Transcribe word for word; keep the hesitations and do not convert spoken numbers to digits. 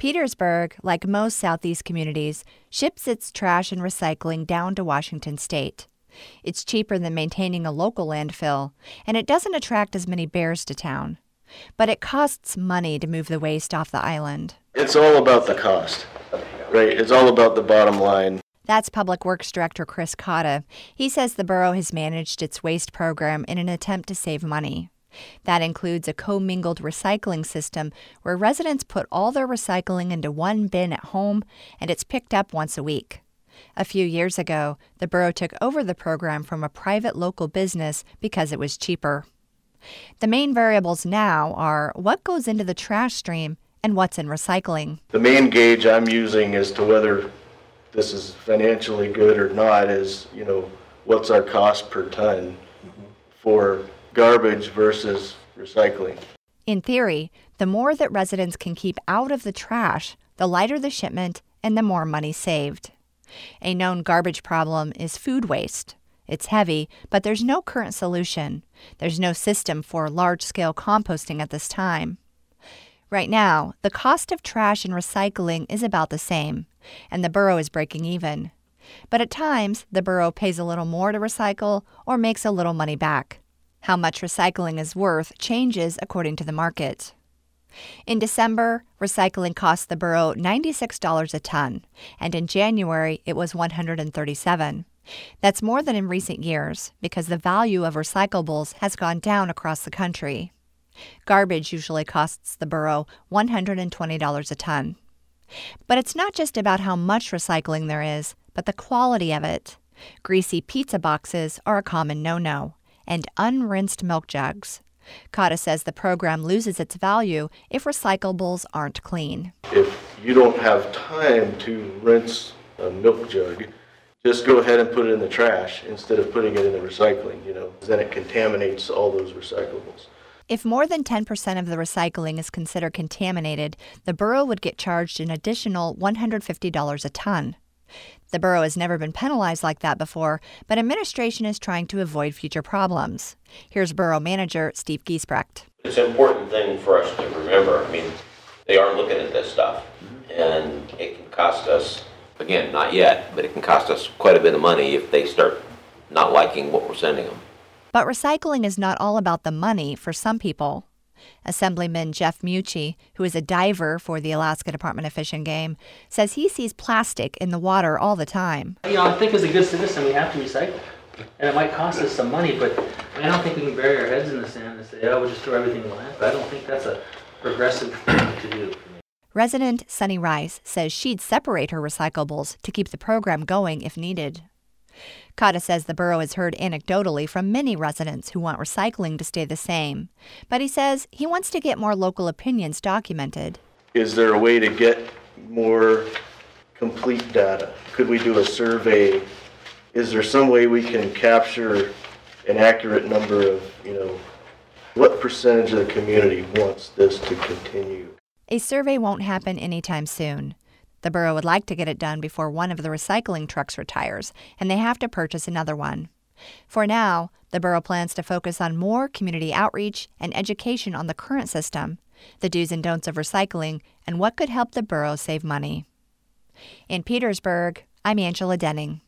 Petersburg, like most Southeast communities, ships its trash and recycling down to Washington state. It's cheaper than maintaining a local landfill, and it doesn't attract as many bears to town. But it costs money to move the waste off the island. It's all about the cost, right? It's all about the bottom line. That's Public Works Director Chris Cotta. He says the borough has managed its waste program in an attempt to save money. That includes a commingled recycling system where residents put all their recycling into one bin at home, and it's picked up once a week. A few years ago, the borough took over the program from a private local business because it was cheaper. The main variables now are what goes into the trash stream and what's in recycling. The main gauge I'm using as to whether this is financially good or not is, you know, what's our cost per ton for garbage versus recycling. In theory, the more that residents can keep out of the trash, the lighter the shipment and the more money saved. A known garbage problem is food waste. It's heavy, but there's no current solution. There's no system for large-scale composting at this time. Right now, the cost of trash and recycling is about the same, and the borough is breaking even. But at times, the borough pays a little more to recycle or makes a little money back. How much recycling is worth changes according to the market. In December, recycling cost the borough ninety-six dollars a ton, and in January it was one hundred thirty-seven dollars. That's more than in recent years because the value of recyclables has gone down across the country. Garbage usually costs the borough one hundred twenty dollars a ton. But it's not just about how much recycling there is, but the quality of it. Greasy pizza boxes are a common no-no, and unrinsed milk jugs. Cotta says the program loses its value if recyclables aren't clean. If you don't have time to rinse a milk jug, just go ahead and put it in the trash instead of putting it in the recycling, you know, then it contaminates all those recyclables. If more than ten percent of the recycling is considered contaminated, the borough would get charged an additional one hundred fifty dollars a ton. The borough has never been penalized like that before, but administration is trying to avoid future problems. Here's Borough Manager Steve Giesbrecht. It's an important thing for us to remember. I mean, they are looking at this stuff, and it can cost us, again, not yet, but it can cost us quite a bit of money if they start not liking what we're sending them. But recycling is not all about the money for some people. Assemblyman Jeff Mucci, who is a diver for the Alaska Department of Fish and Game, says he sees plastic in the water all the time. You know, I think as a good citizen we have to recycle. And it might cost us some money, but I don't think we can bury our heads in the sand and say, oh, we'll just throw everything in the landfill. I don't think that's a progressive thing to do. Resident Sunny Rice says she'd separate her recyclables to keep the program going if needed. Cotta says the borough has heard anecdotally from many residents who want recycling to stay the same, but he says he wants to get more local opinions documented. Is there a way to get more complete data? Could we do a survey? Is there some way we can capture an accurate number of, you know, what percentage of the community wants this to continue? A survey won't happen anytime soon. The borough would like to get it done before one of the recycling trucks retires, and they have to purchase another one. For now, the borough plans to focus on more community outreach and education on the current system, the do's and don'ts of recycling, and what could help the borough save money. In Petersburg, I'm Angela Denning.